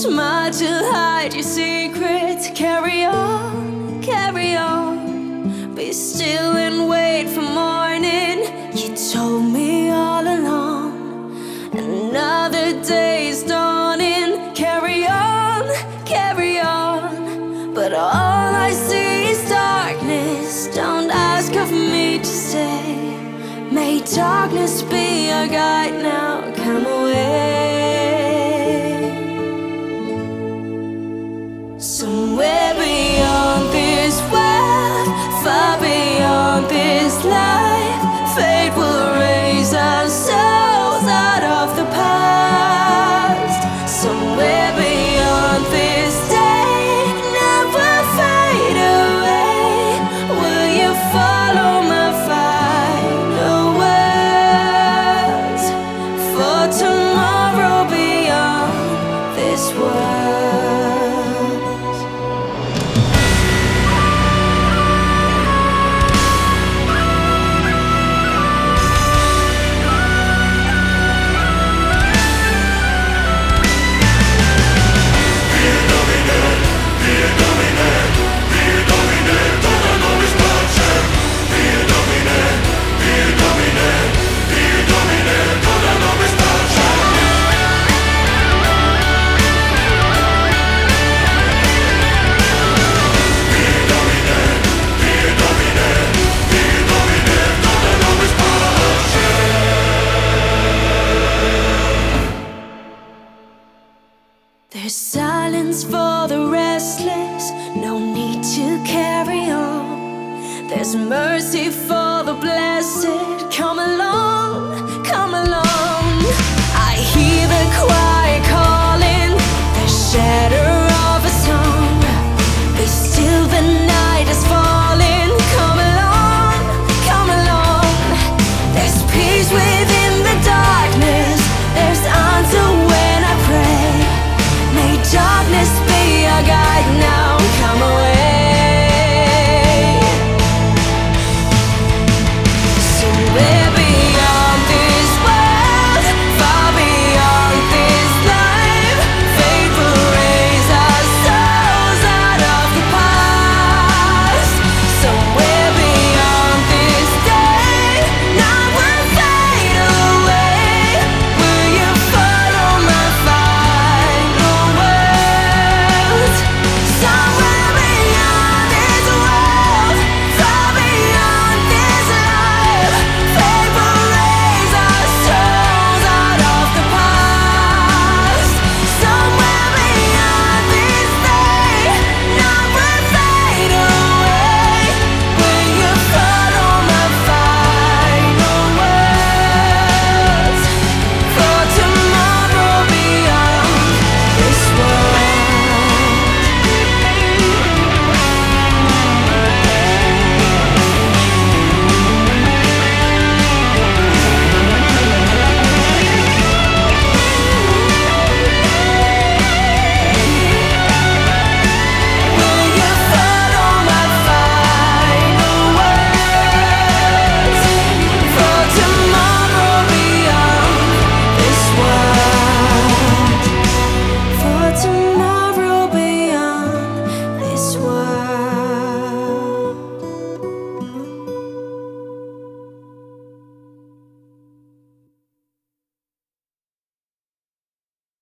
Smile to hide your secrets. Carry on, carry on. Be still and wait for morning. You told me all along. Another day's dawning. Carry on, carry on. But all I see is darkness. Don't ask of me to stay. May darkness be your guide now. Come away. Somewhere beyond this world, far beyond this life, fate will raise our souls out of the past. Somewhere beyond this day, never fade away. Will you follow my final words for tomorrow beyond this world? There's silence for the restless, no need to carry on. There's mercy for the blessed, come along, come along.